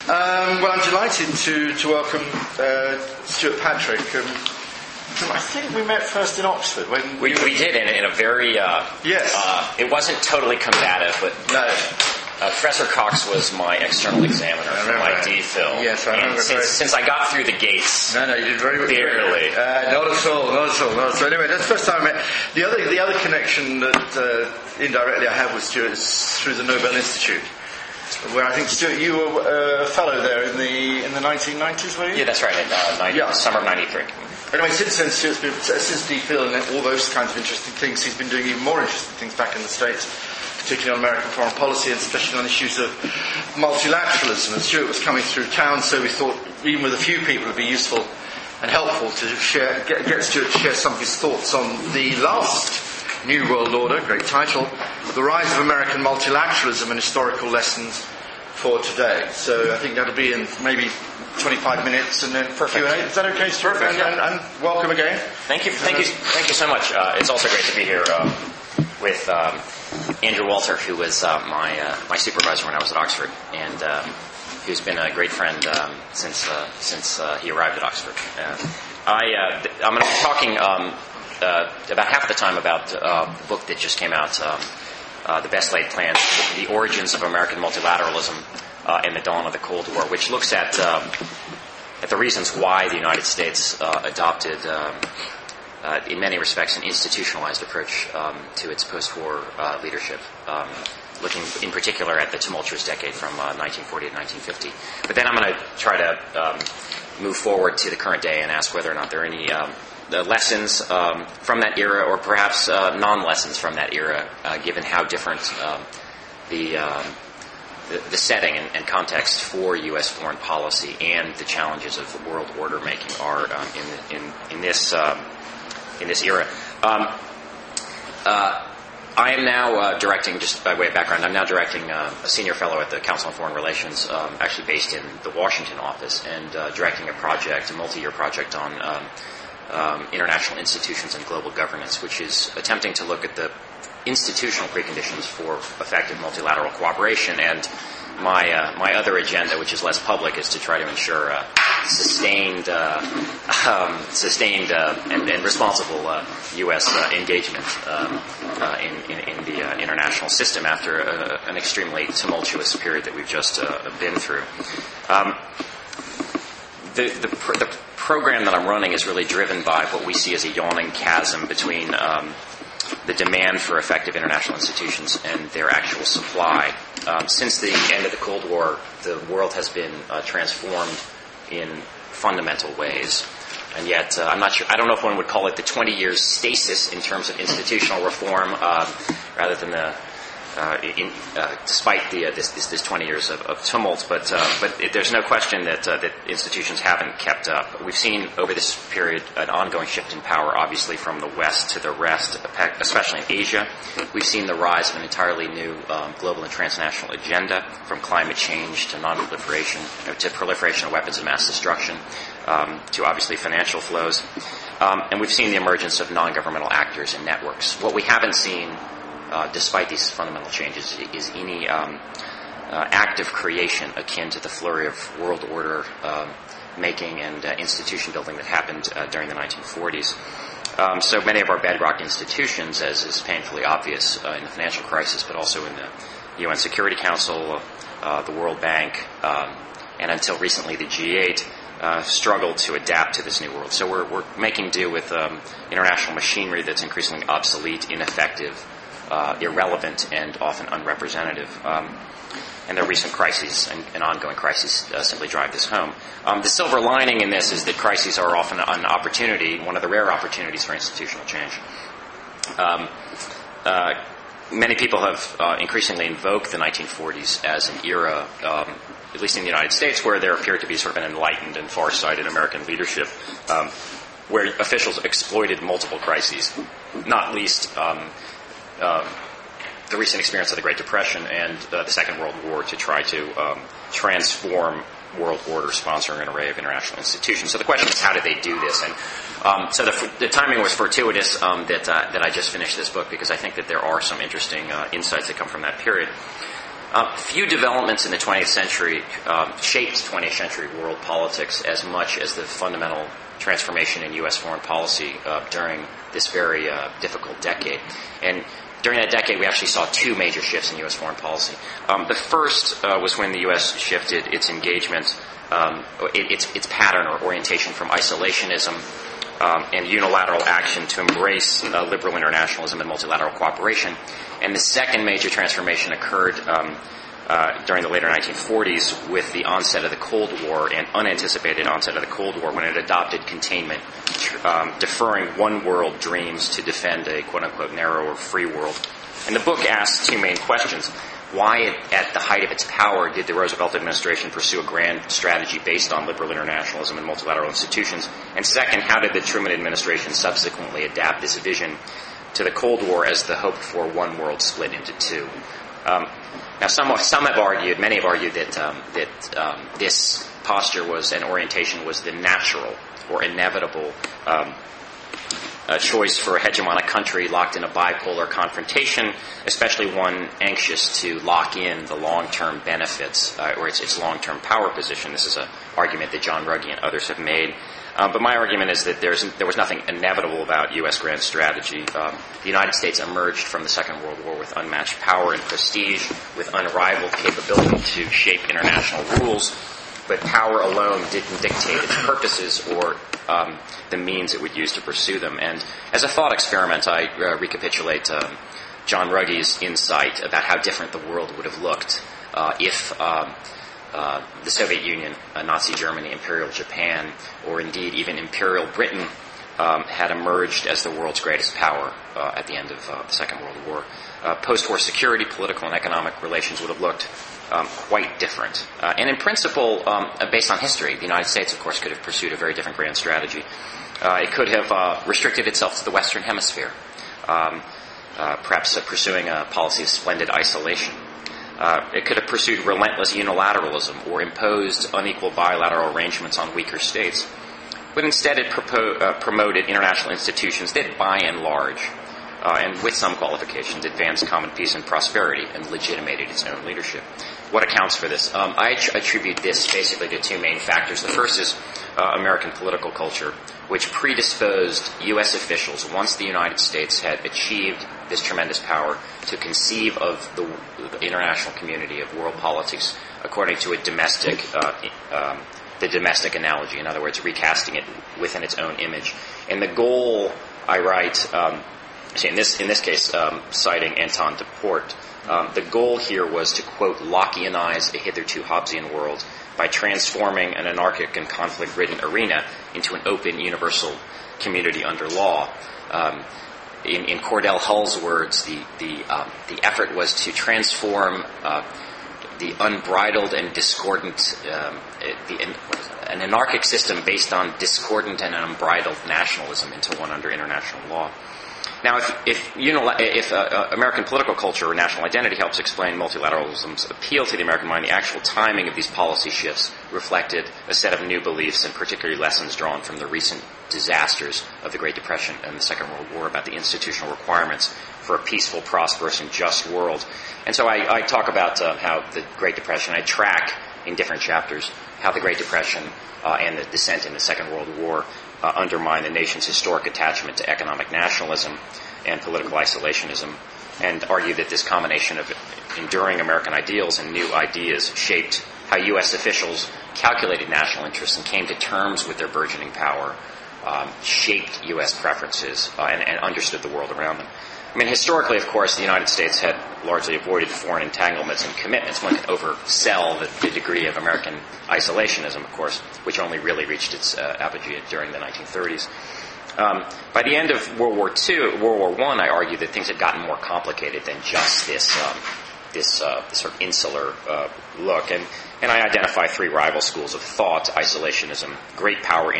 Well, I'm delighted to welcome Stuart Patrick. I think we met first in Oxford when we did in a very yes. It wasn't totally combative, but no. Professor Cox was my external examiner for my DPhil. Yes, I remember. Since I got through the gates, no, you did very well. Barely. Not at all. So anyway, that's the first time I met. The other connection that indirectly I have with Stuart is through the Nobel Institute, where I think, Stuart, you were a fellow there in the 1990s, were you? Yeah, that's right. Summer of '93. Anyway, since then, Stuart's been, since DPhil and all those kinds of interesting things, he's been doing even more interesting things back in the States, particularly on American foreign policy and especially on issues of multilateralism. And Stuart was coming through town, so we thought, even with a few people, it would be useful and helpful to get Stuart to share some of his thoughts on the last New World Order, great title, The Rise of American Multilateralism and Historical Lessons for Today. So I think that'll be in maybe 25 minutes and then Q&A. Is that okay, Stuart? Perfect. And welcome again. Thank you so much. It's also great to be here with Andrew Walter, who was my supervisor when I was at Oxford, and who's been a great friend since he arrived at Oxford. I'm going to be talking about half the time about the book that just came out, The Best Laid Plans, The Origins of American Multilateralism in the Dawn of the Cold War, which looks at the reasons why the United States adopted, in many respects, an institutionalized approach to its post-war leadership, looking in particular at the tumultuous decade from 1940 to 1950. But then I'm going to try to move forward to the current day and ask whether or not there are any lessons from that era, or perhaps non-lessons from that era, given how different the setting and context for U.S. foreign policy and the challenges of world order making are in this era. I am now directing, just by way of background, I'm now directing a senior fellow at the Council on Foreign Relations, actually based in the Washington office, and directing a multi-year project on international institutions and global governance, which is attempting to look at the institutional preconditions for effective multilateral cooperation. And my other agenda, which is less public, is to try to ensure sustained and responsible U.S. engagement in the international system after an extremely tumultuous period that we've just been through. The program that I'm running is really driven by what we see as a yawning chasm between the demand for effective international institutions and their actual supply. Since the end of the Cold War, the world has been transformed in fundamental ways. And yet, I'm not sure, I don't know if one would call it the 20 years stasis in terms of institutional reform, rather than despite this 20 years of tumult, but there's no question that institutions haven't kept up. We've seen over this period an ongoing shift in power, obviously from the West to the rest, especially in Asia. We've seen the rise of an entirely new global and transnational agenda, from climate change to non-proliferation, to proliferation of weapons of mass destruction, to obviously financial flows. And we've seen the emergence of non-governmental actors and networks. What we haven't seen, despite these fundamental changes, is any active creation akin to the flurry of world order making and institution building that happened during the 1940s. So many of our bedrock institutions, as is painfully obvious in the financial crisis, but also in the UN Security Council, the World Bank, and until recently the G8, struggled to adapt to this new world. So we're making do with international machinery that's increasingly obsolete, ineffective, irrelevant, and often unrepresentative. And the recent crises and ongoing crises simply drive this home. The silver lining in this is that crises are often an opportunity, one of the rare opportunities for institutional change. Many people have increasingly invoked the 1940s as an era, at least in the United States, where there appeared to be sort of an enlightened and far-sighted American leadership, where officials exploited multiple crises, not least the recent experience of the Great Depression and the Second World War, to try to transform world order, sponsoring an array of international institutions. So the question is, how did they do this? And so the timing was fortuitous that I just finished this book, because I think that there are some interesting insights that come from that period. Few developments in the 20th century shaped 20th century world politics as much as the fundamental transformation in U.S. foreign policy during this very difficult decade. And during that decade, we actually saw two major shifts in U.S. foreign policy. The first was when the U.S. shifted its engagement, its pattern or orientation from isolationism and unilateral action to embrace liberal internationalism and multilateral cooperation. And the second major transformation occurred during the later 1940s with the onset of the Cold War and unanticipated onset of the Cold War when it adopted containment, deferring one world dreams to defend a quote-unquote narrower free world. And the book asks two main questions. Why, at the height of its power, did the Roosevelt administration pursue a grand strategy based on liberal internationalism and multilateral institutions? And second, how did the Truman administration subsequently adapt this vision to the Cold War as the hoped-for one world split into two? Now, some have argued, many have argued that this posture was, and orientation was the natural or inevitable choice for a hegemonic country locked in a bipolar confrontation, especially one anxious to lock in the long-term benefits or its long-term power position. This is an argument that John Ruggie and others have made. But my argument is that there was nothing inevitable about U.S. grand strategy. The United States emerged from the Second World War with unmatched power and prestige, with unrivaled capability to shape international rules, but power alone didn't dictate its purposes or the means it would use to pursue them. And as a thought experiment, I recapitulate John Ruggie's insight about how different the world would have looked if the Soviet Union, Nazi Germany, Imperial Japan, or indeed even Imperial Britain had emerged as the world's greatest power at the end of the Second World War. Post-war security, political, and economic relations would have looked quite different. And in principle, based on history, the United States, of course, could have pursued a very different grand strategy. It could have restricted itself to the Western Hemisphere, perhaps pursuing a policy of splendid isolation. It could have pursued relentless unilateralism or imposed unequal bilateral arrangements on weaker states. But instead it promoted international institutions that, by and large, and with some qualifications, advanced common peace and prosperity and legitimated its own leadership. What accounts for this? I attribute this basically to two main factors. The first is American political culture, which predisposed U.S. officials, once the United States had achieved this tremendous power, to conceive of the international community of world politics according to a domestic the domestic analogy. In other words, recasting it within its own image. And the goal, I write, in this case, citing Anton de Port, the goal here was to, quote, Lockeanize a hitherto Hobbesian world by transforming an anarchic and conflict-ridden arena into an open, universal community under law. In Cordell Hull's words, the effort was to transform the unbridled and discordant, an anarchic system based on discordant and unbridled nationalism into one under international law. Now, if American political culture or national identity helps explain multilateralism's appeal to the American mind, the actual timing of these policy shifts reflected a set of new beliefs and particularly lessons drawn from the recent disasters of the Great Depression and the Second World War about the institutional requirements for a peaceful, prosperous, and just world. And so I talk about how the Great Depression, I track in different chapters how the Great Depression and the descent in the Second World War undermine the nation's historic attachment to economic nationalism and political isolationism, and argue that this combination of enduring American ideals and new ideas shaped how U.S. officials calculated national interests and came to terms with their burgeoning power, shaped U.S. preferences, and understood the world around them. I mean, historically, of course, the United States had largely avoided foreign entanglements and commitments. One can oversell the degree of American isolationism, of course, which only really reached its apogee during the 1930s. By the end of World War I, I argue that things had gotten more complicated than just this sort of insular look. And I identify three rival schools of thought: isolationism, great power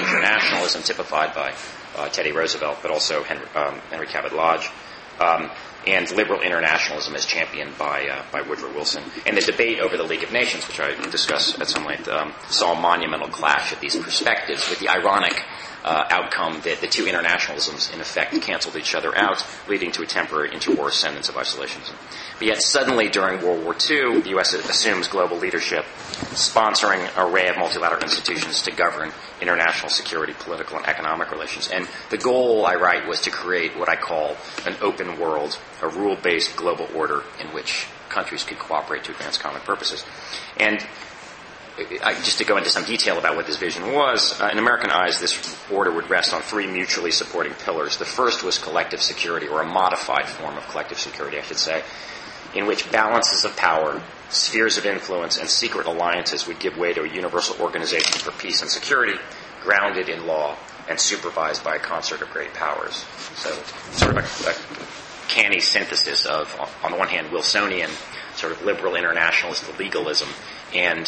internationalism, typified by Teddy Roosevelt, but also Henry Cabot Lodge, and liberal internationalism as championed by Woodrow Wilson. And the debate over the League of Nations, which I discuss at some length, saw a monumental clash of these perspectives, with the ironic outcome that the two internationalisms, in effect, canceled each other out, leading to a temporary interwar ascendance of isolationism. But yet suddenly, during World War II, the U.S. assumes global leadership, sponsoring an array of multilateral institutions to govern international security, political, and economic relations. And the goal, I write, was to create what I call an open world, a rule-based global order in which countries could cooperate to advance common purposes. And just to go into some detail about what this vision was, in American eyes, this order would rest on three mutually supporting pillars. The first was collective security, or a modified form of collective security, I should say, in which balances of power, spheres of influence, and secret alliances would give way to a universal organization for peace and security, grounded in law and supervised by a concert of great powers. So sort of a canny synthesis of, on the one hand, Wilsonian sort of liberal internationalist legalism, and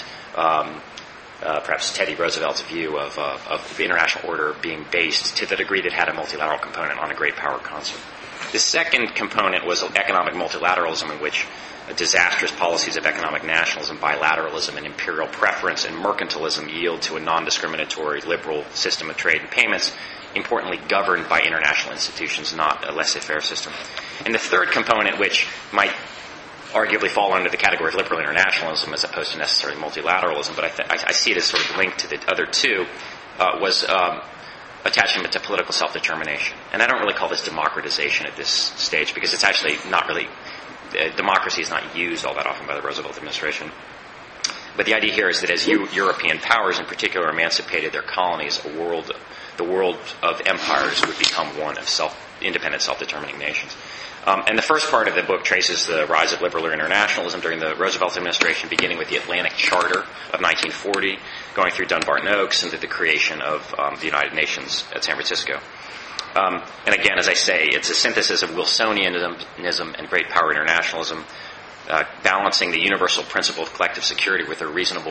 perhaps Teddy Roosevelt's view of the international order being based, to the degree that it had a multilateral component, on a great power concert. The second component was economic multilateralism, in which disastrous policies of economic nationalism, bilateralism, and imperial preference and mercantilism yield to a non-discriminatory liberal system of trade and payments, importantly governed by international institutions, not a laissez-faire system. And the third component, which might arguably fall under the category of liberal internationalism as opposed to necessarily multilateralism, but I see it as sort of linked to the other two, was attachment to political self-determination. And I don't really call this democratization at this stage, because it's actually not really, democracy is not used all that often by the Roosevelt administration. But the idea here is that as European powers in particular emancipated their colonies, the world of empires would become one of independent self-determining nations. And the first part of the book traces the rise of liberal internationalism during the Roosevelt administration, beginning with the Atlantic Charter of 1940, going through Dunbarton Oaks, and to the creation of the United Nations at San Francisco. And again, as I say, it's a synthesis of Wilsonianism and great power internationalism, balancing the universal principle of collective security with a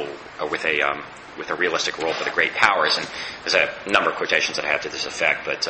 realistic role for the great powers. And there's a number of quotations that I have to this effect, but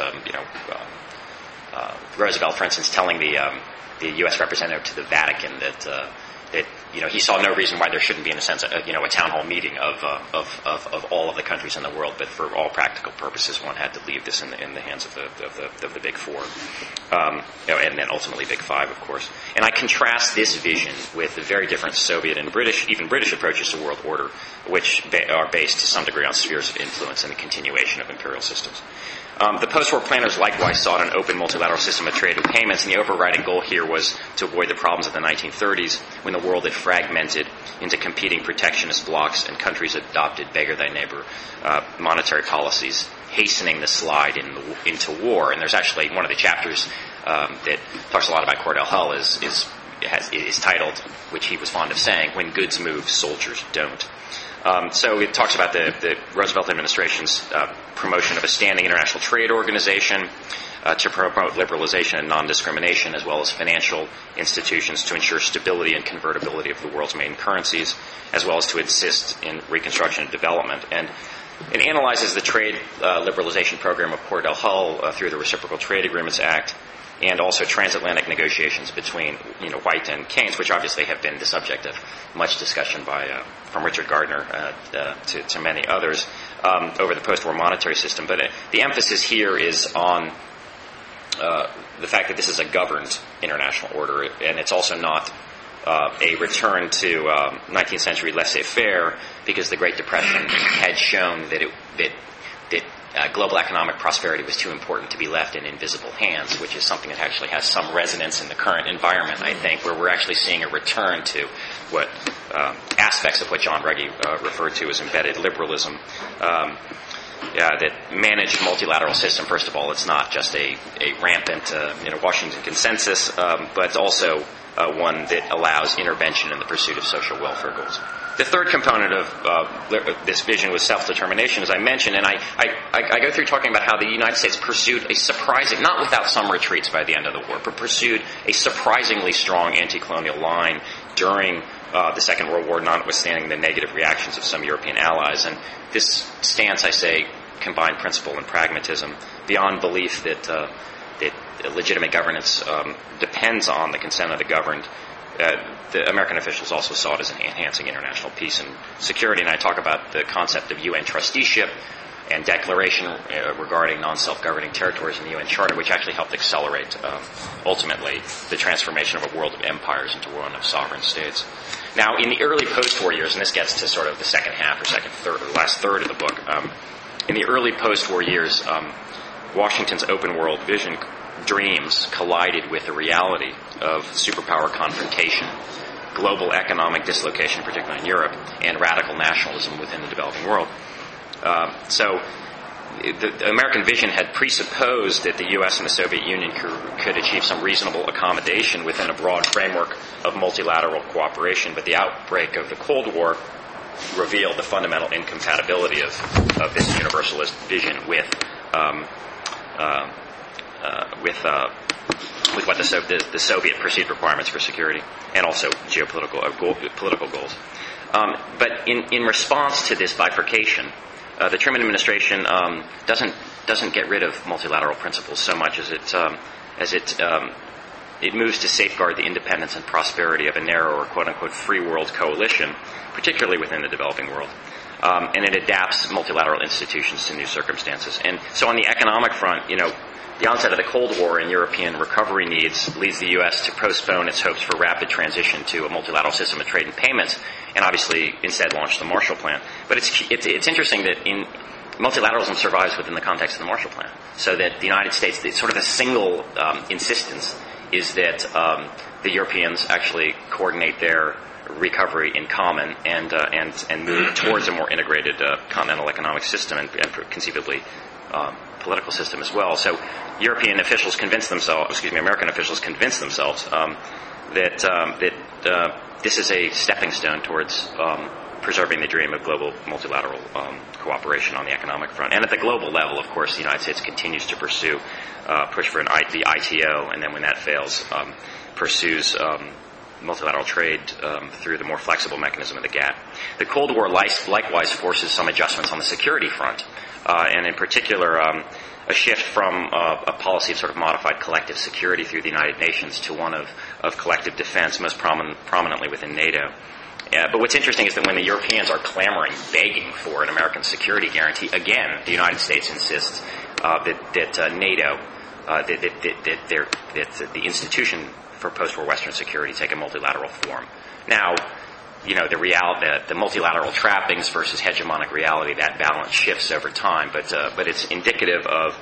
Roosevelt, for instance, telling the U.S. representative to the Vatican that he saw no reason why there shouldn't be, in a sense, a town hall meeting of all of the countries in the world, but for all practical purposes, one had to leave this in the hands of the Big Four, and then ultimately Big Five, of course. And I contrast this vision with the very different Soviet and even British approaches to world order, which are based to some degree on spheres of influence and the continuation of imperial systems. The post-war planners likewise sought an open multilateral system of trade and payments, and the overriding goal here was to avoid the problems of the 1930s, when the world had fragmented into competing protectionist blocs and countries adopted beggar-thy-neighbor monetary policies, hastening the slide into war. And there's actually one of the chapters that talks a lot about Cordell Hull is titled, which he was fond of saying, "When Goods Move, Soldiers Don't." So it talks about the Roosevelt administration's promotion of a standing international trade organization to promote liberalization and non-discrimination, as well as financial institutions to ensure stability and convertibility of the world's main currencies, as well as to assist in reconstruction and development. And it analyzes the trade liberalization program of Cordell Hull through the Reciprocal Trade Agreements Act, and also transatlantic negotiations between White and Keynes, which obviously have been the subject of much discussion from Richard Gardner to many others over the post-war monetary system. But the emphasis here is on the fact that this is a governed international order, and it's also not a return to 19th century laissez-faire, because the Great Depression had shown that global economic prosperity was too important to be left in invisible hands, which is something that actually has some resonance in the current environment, I think, where we're actually seeing a return to what aspects of what John Ruggie referred to as embedded liberalism. That managed multilateral system, first of all, it's not just a rampant Washington consensus, but it's also one that allows intervention in the pursuit of social welfare goals. The third component of this vision was self-determination, as I mentioned, and I go through talking about how the United States pursued a surprising, not without some retreats by the end of the war, but pursued a surprisingly strong anti-colonial line during the Second World War, notwithstanding the negative reactions of some European allies. And this stance, I say, combined principle and pragmatism, beyond belief that legitimate governance depends on the consent of the governed, the American officials also saw it as enhancing international peace and security. And I talk about the concept of UN trusteeship and declaration regarding non-self-governing territories in the UN Charter, which actually helped accelerate, ultimately, the transformation of a world of empires into one of sovereign states. Now, in the early post-war years, and this gets to sort of the second half or last third of the book, in the early post-war years, Washington's open world vision dreams collided with the reality of superpower confrontation, global economic dislocation, particularly in Europe, and radical nationalism within the developing world. So the American vision had presupposed that the U.S. and the Soviet Union could achieve some reasonable accommodation within a broad framework of multilateral cooperation, but the outbreak of the Cold War revealed the fundamental incompatibility of this universalist vision with what the Soviet perceived requirements for security and also political goals. But in response to this bifurcation, the Truman administration doesn't get rid of multilateral principles so much as it moves to safeguard the independence and prosperity of a narrower, quote-unquote, free world coalition, particularly within the developing world. And it adapts multilateral institutions to new circumstances. And so on the economic front, the onset of the Cold War and European recovery needs leads the U.S. to postpone its hopes for rapid transition to a multilateral system of trade and payments, and obviously instead launch the Marshall Plan. But it's interesting that multilateralism survives within the context of the Marshall Plan, so that the United States, sort of a single insistence is that the Europeans actually coordinate their recovery in common and move towards a more integrated continental economic system and conceivably political system as well. So American officials convince themselves that this is a stepping stone towards preserving the dream of global multilateral cooperation on the economic front. And at the global level, of course, the United States continues to push for the ITO, and then when that fails, pursues multilateral trade through the more flexible mechanism of the GATT. The Cold War likewise forces some adjustments on the security front, and in particular, a shift from a policy of sort of modified collective security through the United Nations to one of collective defense, most prominently within NATO. But what's interesting is that when the Europeans are clamoring, begging for an American security guarantee, again, the United States insists that NATO, that the institution for post-war Western security take a multilateral form. Now, the multilateral trappings versus hegemonic reality, that balance shifts over time, but it's indicative of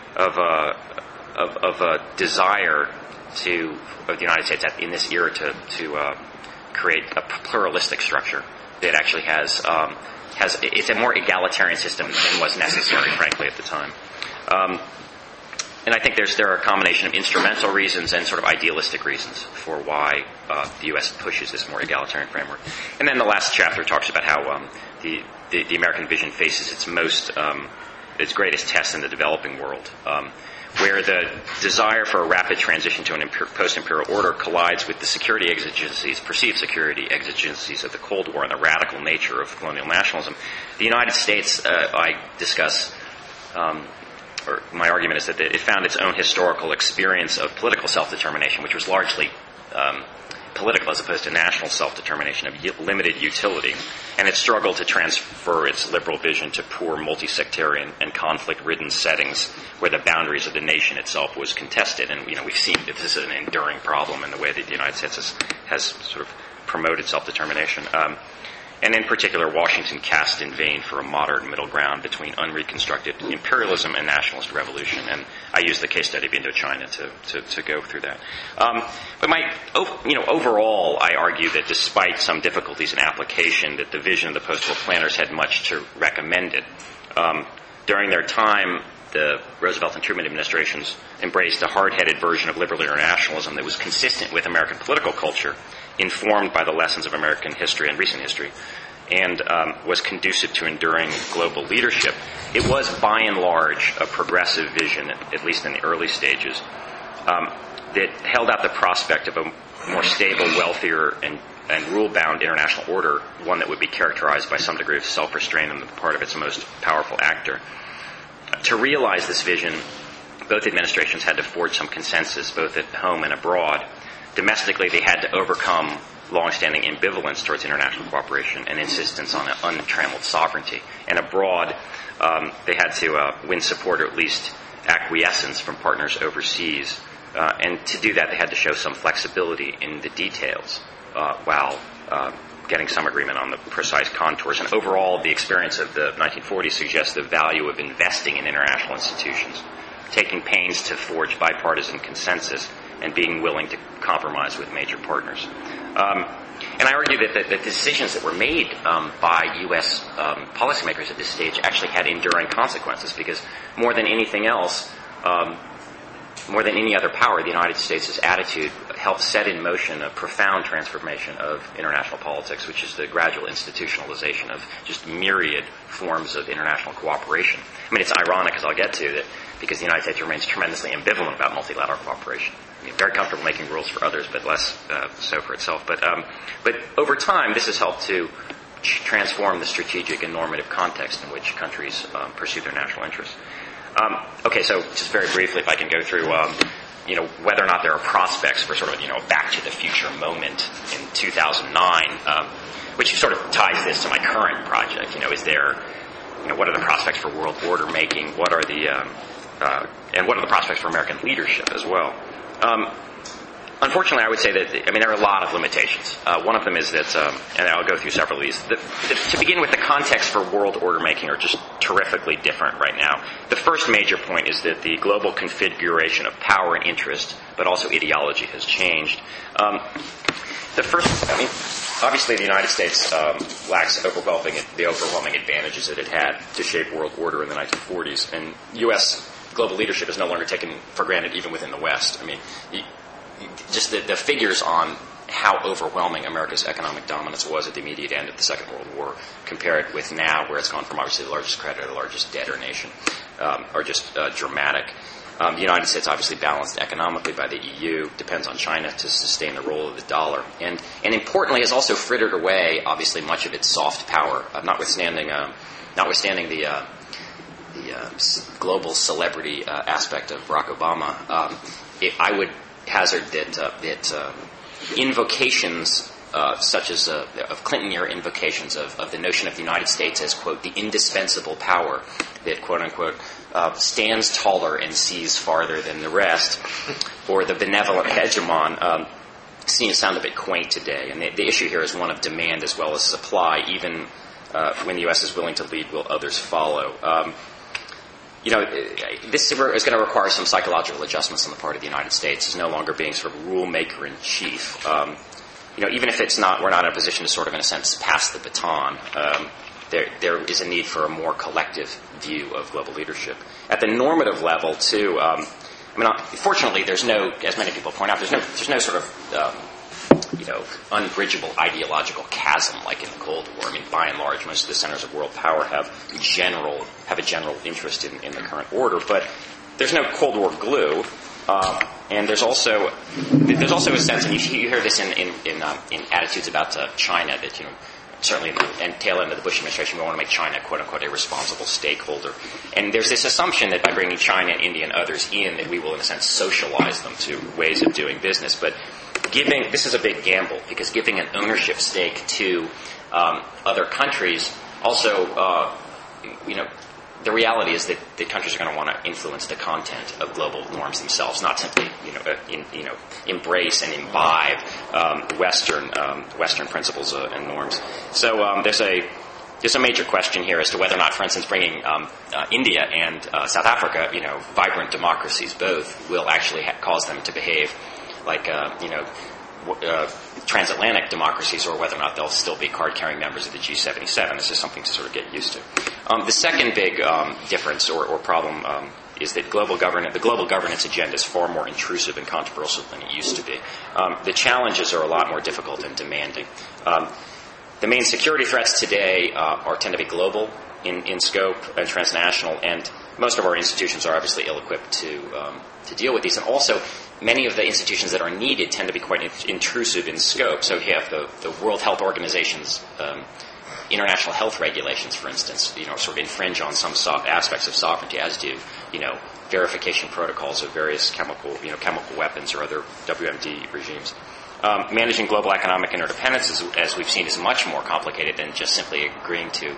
a desire of the United States in this era to create a pluralistic structure that actually it's a more egalitarian system than was necessary, frankly, at the time. And I think there are a combination of instrumental reasons and sort of idealistic reasons for why the U.S. pushes this more egalitarian framework. And then the last chapter talks about how the American vision faces its greatest test in the developing world, where the desire for a rapid transition to an post-imperial order collides with the perceived security exigencies of the Cold War and the radical nature of colonial nationalism. The United States, I discuss, or my argument is that it found its own historical experience of political self-determination, which was largely political as opposed to national self-determination of limited utility, and it struggled to transfer its liberal vision to poor multi-sectarian and conflict-ridden settings where the boundaries of the nation itself was contested. And we've seen that this is an enduring problem in the way that the United States has sort of promoted self-determination. And in particular, Washington cast in vain for a modern middle ground between unreconstructed imperialism and nationalist revolution. And I use the case study of Indochina to go through that. But overall, I argue that despite some difficulties in application, that the vision of the post-war planners had much to recommend it. During their time, the Roosevelt and Truman administrations embraced a hard-headed version of liberal internationalism that was consistent with American political culture, informed by the lessons of American history and recent history, and was conducive to enduring global leadership. It was, by and large, a progressive vision, at least in the early stages, that held out the prospect of a more stable, wealthier, and rule-bound international order, one that would be characterized by some degree of self-restraint on the part of its most powerful actor. To realize this vision, both administrations had to forge some consensus, both at home and abroad. Domestically, they had to overcome long-standing ambivalence towards international cooperation and insistence on an untrammeled sovereignty. And abroad, they had to win support or at least acquiescence from partners overseas. And to do that, they had to show some flexibility in the details while getting some agreement on the precise contours. And overall, the experience of the 1940s suggests the value of investing in international institutions, taking pains to forge bipartisan consensus, and being willing to compromise with major partners. And I argue that the decisions that were made by U.S. Policymakers at this stage actually had enduring consequences, because more than anything else, more than any other power, the United States' attitude helped set in motion a profound transformation of international politics, which is the gradual institutionalization of just myriad forms of international cooperation. I mean, it's ironic, as I'll get to, that because the United States remains tremendously ambivalent about multilateral cooperation. I mean, very comfortable making rules for others, but less so for itself. But over time, this has helped to transform the strategic and normative context in which countries pursue their national interests. Okay, so just very briefly, if I can go through, whether or not there are prospects for sort of, a back to the future moment in 2009, which sort of ties this to my current project. Is there, what are the prospects for world order making? What are and what are the prospects for American leadership as well? Unfortunately, I would say that, there are a lot of limitations. One of them is that, and I'll go through several of these. To begin with, the context for world order making are just terrifically different right now. The first major point is that the global configuration of power and interest, but also ideology, has changed. Obviously the United States lacks the overwhelming advantages that it had to shape world order in the 1940s, and U.S. global leadership is no longer taken for granted even within the West. Just the figures on how overwhelming America's economic dominance was at the immediate end of the Second World War, compared with now, where it's gone from obviously the largest creditor to the largest debtor nation, are just dramatic. The United States obviously balanced economically by the EU, depends on China to sustain the role of the dollar, and importantly has also frittered away, obviously, much of its soft power, notwithstanding the global celebrity aspect of Barack Obama. I would hazard that invocations such as of Clinton-era invocations of the notion of the United States as, quote, the indispensable power that, quote unquote, stands taller and sees farther than the rest, or the benevolent hegemon, sound a bit quaint today. And the issue here is one of demand as well as supply. Even when the U.S. is willing to lead, will others follow? This is going to require some psychological adjustments on the part of the United States. It's no longer being sort of rule maker in chief. Even if we're not in a position to sort of, in a sense, pass the baton. There is a need for a more collective view of global leadership. At the normative level, too, fortunately, there's no, as many people point out, there's no sort of unbridgeable ideological chasm like in the Cold War. By and large, most of the centers of world power have a general interest in the current order, but there's no Cold War glue. And there's also a sense, and you hear this in attitudes about China, that certainly in the tail end of the Bush administration, we want to make China, quote unquote, a responsible stakeholder. And there's this assumption that by bringing China, India, and others in, that we will, in a sense, socialize them to ways of doing business. But this is a big gamble, because giving an ownership stake to other countries also, the reality is that the countries are going to want to influence the content of global norms themselves, not simply, embrace and imbibe Western principles and norms. So there's a major question here as to whether or not, for instance, bringing India and South Africa, vibrant democracies both, will actually cause them to behave like transatlantic democracies, or whether or not they'll still be card-carrying members of the G77. This is something to sort of get used to. The second big difference or problem is that the global governance agenda is far more intrusive and controversial than it used to be. The challenges are a lot more difficult and demanding. The main security threats today tend to be global in scope and transnational, and most of our institutions are obviously ill-equipped to deal with these. And also, many of the institutions that are needed tend to be quite intrusive in scope. So you have the World Health Organization's international health regulations, for instance, sort of infringe on some aspects of sovereignty, as do, verification protocols of various chemical weapons or other WMD regimes. Managing global economic interdependence, as we've seen, is much more complicated than just simply agreeing to,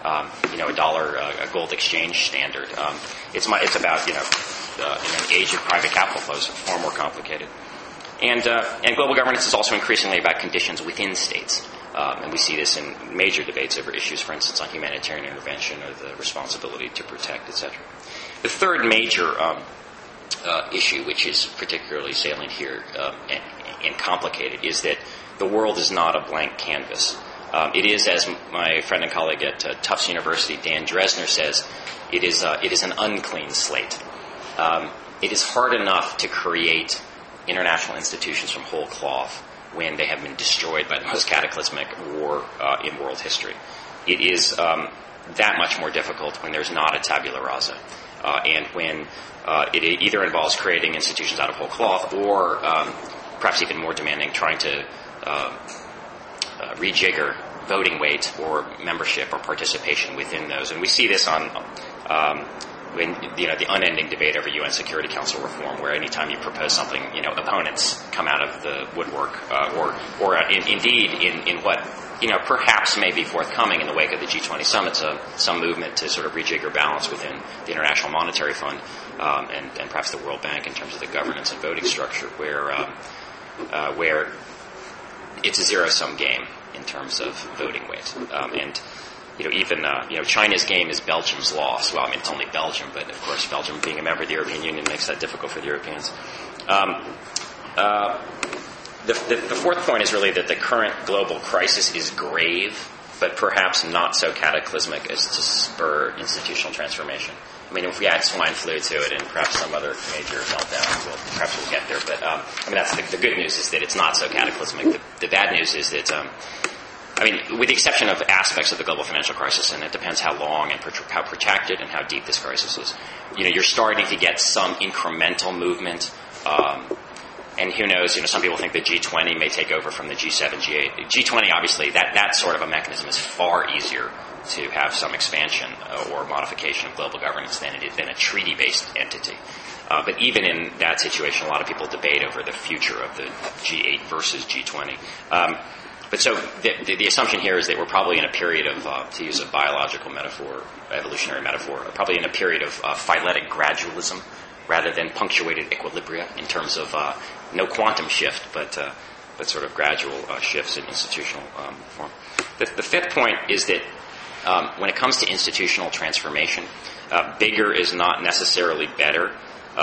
a gold exchange standard. It's about, in an age of private capital flows, far more complicated. And global governance is also increasingly about conditions within states. And we see this in major debates over issues, for instance, on humanitarian intervention or the responsibility to protect, etc. The third major issue, which is particularly salient here and complicated, is that the world is not a blank canvas. It is, as my friend and colleague at Tufts University, Dan Dresner, says, it is an unclean slate. It is hard enough to create international institutions from whole cloth when they have been destroyed by the most cataclysmic war in world history. It is that much more difficult when there's not a tabula rasa, and when it either involves creating institutions out of whole cloth or, perhaps even more demanding, trying to rejigger voting weight or membership or participation within those. And we see this on when the unending debate over UN Security Council reform, where anytime you propose something, opponents come out of the woodwork, or indeed in what perhaps may be forthcoming in the wake of the G20 summits, some movement to sort of rejigger balance within the International Monetary Fund and perhaps the World Bank in terms of the governance and voting structure, where it's a zero-sum game in terms of voting weight. Even China's game is Belgium's loss. Well, I mean, it's only Belgium, but of course Belgium being a member of the European Union makes that difficult for the Europeans. The fourth point is really that the current global crisis is grave, but perhaps not so cataclysmic as to spur institutional transformation. I mean, if we add swine flu to it and perhaps some other major meltdown, perhaps we'll get there. But that's the good news is that it's not so cataclysmic. The bad news is that with the exception of aspects of the global financial crisis, and it depends how long and how protracted and how deep this crisis is, you're starting to get some incremental movement. And who knows, some people think the G20 may take over from the G7, G8. G20, obviously, that sort of a mechanism is far easier to have some expansion or modification of global governance than a treaty-based entity. But even in that situation, a lot of people debate over the future of the G8 versus G20. But so the assumption here is that we're probably in a period of, to use a biological metaphor, evolutionary metaphor, probably in a period of phyletic gradualism rather than punctuated equilibria in terms of no quantum shift, but sort of gradual shifts in institutional form. The fifth point is that when it comes to institutional transformation, bigger is not necessarily better.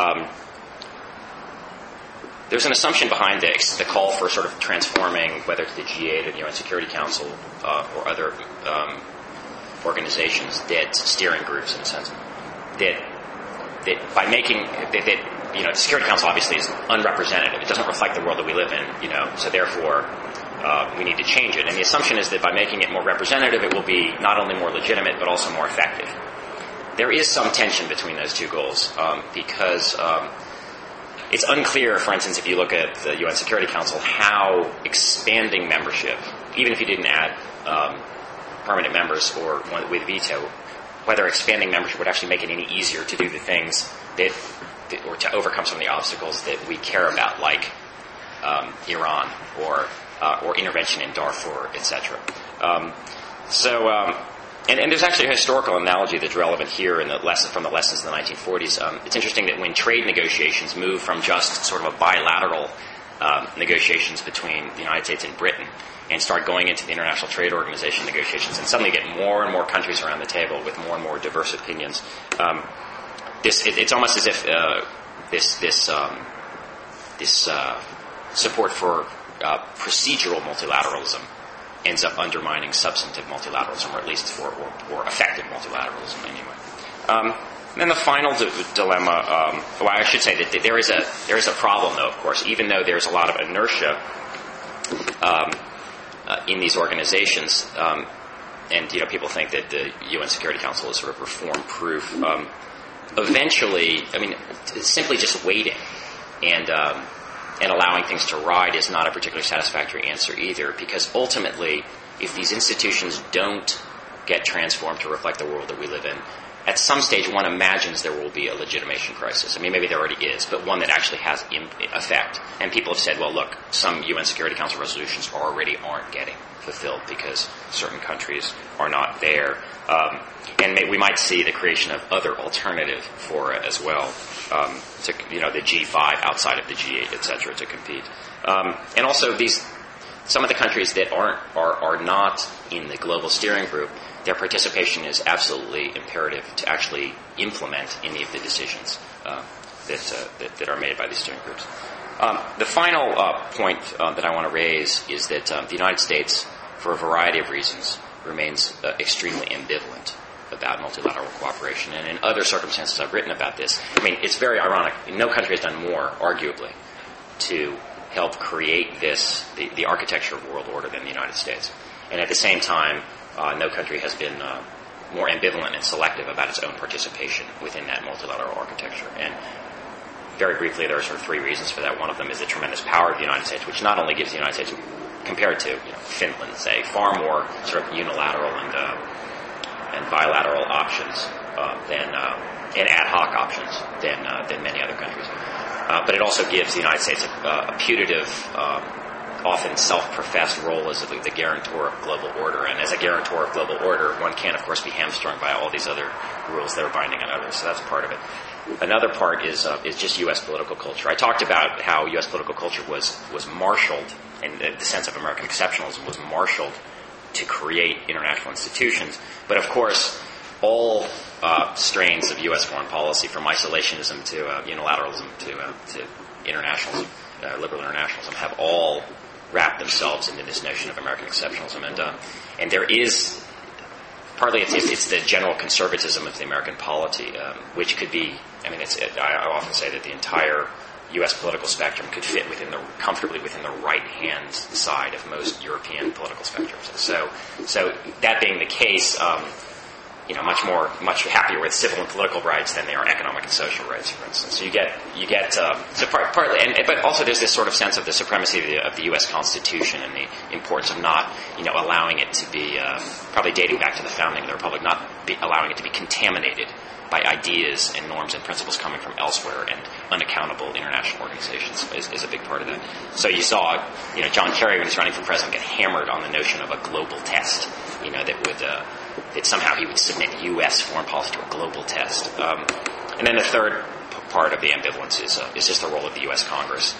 There's an assumption behind the call for sort of transforming, whether it's the G8 or the UN Security Council or other organizations, steering groups in a sense, that by making the Security Council obviously is unrepresentative. It doesn't reflect the world that we live in, so therefore we need to change it. And the assumption is that by making it more representative, it will be not only more legitimate but also more effective. There is some tension between those two goals because it's unclear, for instance, if you look at the UN Security Council, how expanding membership, even if you didn't add permanent members or one with veto, whether expanding membership would actually make it any easier to do the things or to overcome some of the obstacles that we care about, like Iran or intervention in Darfur, etc. And there's actually a historical analogy that's relevant here from the lessons of the 1940s. It's interesting that when trade negotiations move from just sort of a bilateral negotiations between the United States and Britain and start going into the International Trade Organization negotiations and suddenly get more and more countries around the table with more and more diverse opinions, it's almost as if this support for procedural multilateralism ends up undermining substantive multilateralism, or at least or effective multilateralism anyway. Then the final dilemma, I should say that there is a problem, though, of course, even though there's a lot of inertia in these organizations, and people think that the UN Security Council is sort of reform-proof. Eventually, simply just waiting and allowing things to ride is not a particularly satisfactory answer either, because ultimately if these institutions don't get transformed to reflect the world that we live in, at some stage one imagines there will be a legitimation crisis. I mean, maybe there already is, but one that actually has effect. And people have said, well, look, some UN Security Council resolutions already aren't getting fulfilled because certain countries are not there. And we might see the creation of other alternative fora as well, to, the G5 outside of the G8, et cetera, to compete. And also some of the countries that are not in the global steering group, their participation is absolutely imperative to actually implement any of the decisions that are made by these steering groups. The final point that I want to raise is that the United States, for a variety of reasons, remains extremely ambivalent about multilateral cooperation. And in other circumstances I've written about this. I mean, it's very ironic. No country has done more, arguably, to help create the architecture of world order than the United States. And at the same time, no country has been more ambivalent and selective about its own participation within that multilateral architecture. And very briefly, there are sort of three reasons for that. One of them is the tremendous power of the United States, which not only gives the United States, compared to Finland, say, far more sort of unilateral and bilateral options and ad hoc options than many other countries. But it also gives the United States a putative, often self-professed role as the guarantor of global order. And as a guarantor of global order, one can, of course, be hamstrung by all these other rules that are binding on others. So that's part of it. Another part is just U.S. political culture. I talked about how U.S. political culture was marshaled, and the sense of American exceptionalism was marshaled to create international institutions. But of course, all strains of U.S. foreign policy, from isolationism to unilateralism to internationalism, liberal internationalism, have all wrapped themselves into this notion of American exceptionalism. And there is, partly it's the general conservatism of the American polity, which could be, I often say that the entire U.S. political spectrum could fit comfortably within the right-hand side of most European political spectrums. So that being the case, much happier with civil and political rights than they are economic and social rights, for instance. So you get partly, but also there's this sort of sense of the supremacy of the U.S. Constitution and the importance of not, allowing it to be, probably dating back to the founding of the Republic, allowing it to be contaminated by ideas and norms and principles coming from elsewhere, and unaccountable international organizations is a big part of that. So you saw, John Kerry, when he's running for president, get hammered on the notion of a global test, that somehow he would submit U.S. foreign policy to a global test. And then the third part of the ambivalence is just the role of the U.S. Congress,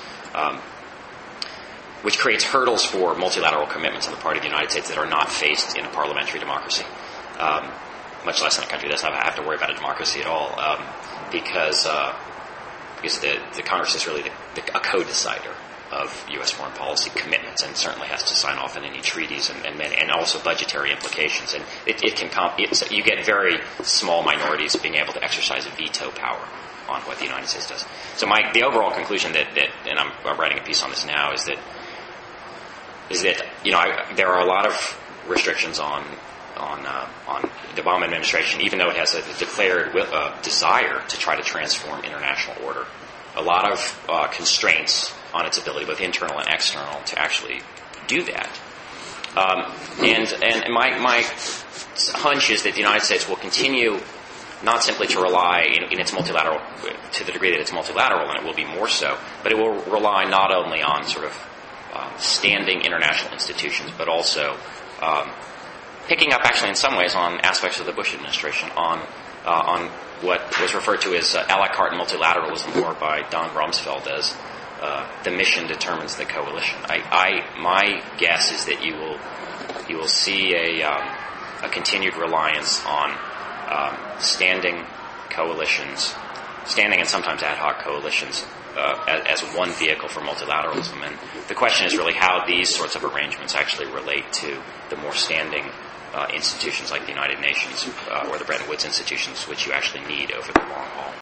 which creates hurdles for multilateral commitments on the part of the United States that are not faced in a parliamentary democracy, much less in a country that doesn't have to worry about a democracy at all, because the Congress is really a co-decider of U.S. foreign policy commitments, and certainly has to sign off on any treaties and also budgetary implications. And you get very small minorities being able to exercise a veto power on what the United States does. So the overall conclusion and I'm writing a piece on this now, is that there are a lot of restrictions on the Obama administration, even though it has a declared desire to try to transform international order. A lot of constraints on its ability, both internal and external, to actually do that. And my hunch is that the United States will continue not simply to rely in its multilateral, to the degree that it's multilateral, and it will be more so, but it will rely not only on sort of standing international institutions, but also picking up, actually, in some ways, on aspects of the Bush administration, on what was referred to as a la carte multilateralism, or by Don Rumsfeld as the mission determines the coalition. My guess is that you will see a continued reliance on standing coalitions, standing and sometimes ad hoc coalitions, as one vehicle for multilateralism. And the question is really how these sorts of arrangements actually relate to the more standing institutions like the United Nations or the Bretton Woods institutions, which you actually need over the long haul.